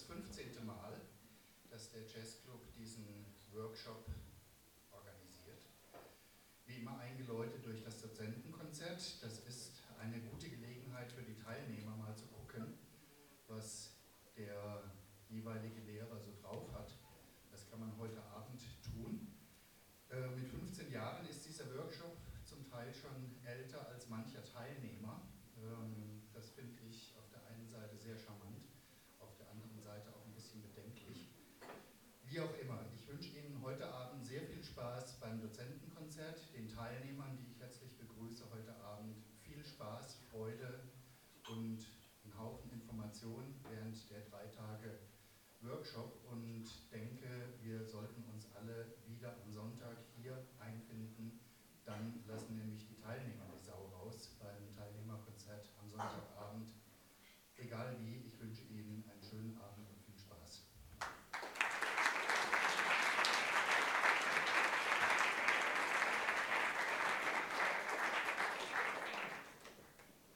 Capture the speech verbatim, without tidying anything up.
fünfzehnte Mal, dass der Jazzclub diesen Workshop organisiert. Wie immer eingeläutet durch das Dozentenkonzert. Das ist eine gute Gelegenheit für die Teilnehmer, mal zu gucken, was der jeweilige Lehrer so drauf hat. Das kann man heute Abend tun. Äh, mit fünfzehn Jahren ist dieser Workshop zum Teil schon älter als mancher Teilnehmer. Ähm, das finde ich auf der einen Seite sehr charmant, auf der anderen Seite auch ein bisschen bedenklich. Wie auch immer, ich wünsche Ihnen heute Abend sehr viel Spaß beim Dozentenkonzert, den Teilnehmern, die ich herzlich begrüße heute Abend, viel Spaß, Freude und einen Haufen Informationen während der drei Tage Workshop und denke, wir sollten